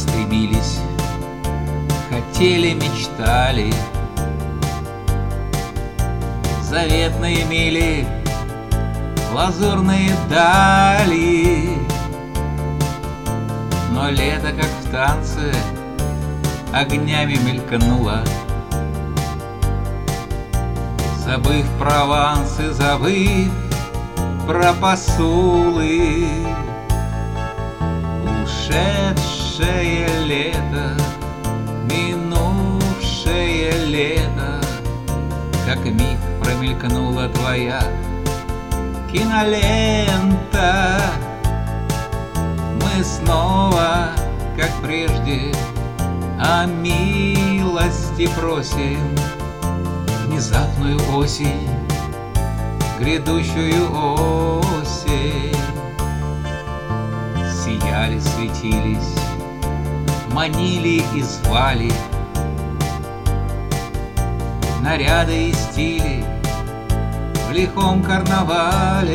стремились, хотели, мечтали, заветные мили, лазурные дали. Но лето, как в танце, огнями мелькнуло, забыв Прованс и забыв про посулы. Ушедшее лето, минувшее лето, как миг промелькнула твоя кинолента. Мы снова, как прежде, о милости просим внезапную осень, грядущую осень. Сияли, светились, манили и звали наряды и стили в лихом карнавале.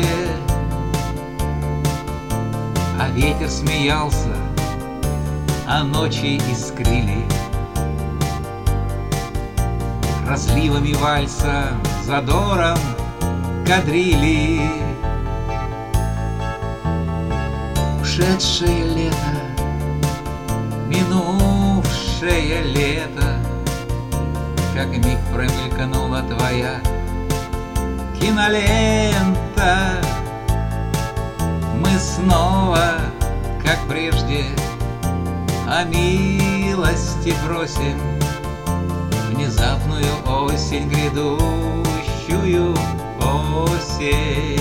А ветер смеялся, а ночи искрили разливами вальса, задором кадрили. Ушедшее лето, минувшее лето, как миг промелькнула твоя кинолента. Мы снова, как прежде, о милости просим внезапную осень, грядущую осень.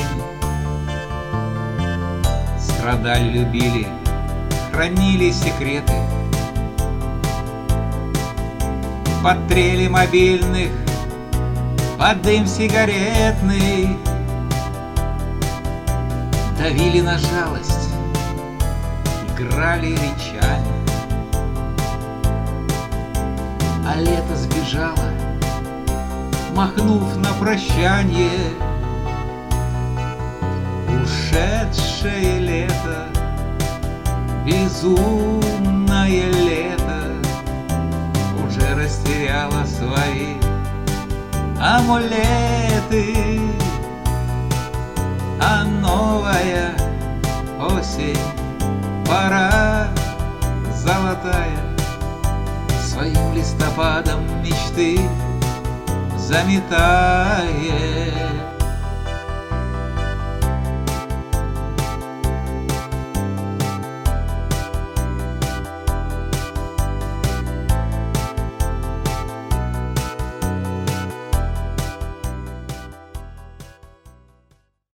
Страдали, любили, хранили секреты, под трели мобильных, под дым сигаретный, давили на жалость, играли речами. А лето сбежало, махнув на прощанье. Ушедшее лето, безумное лето, уже растеряло свои амулеты. А новая осень, пора золотая, своим листопадом мечты заметает.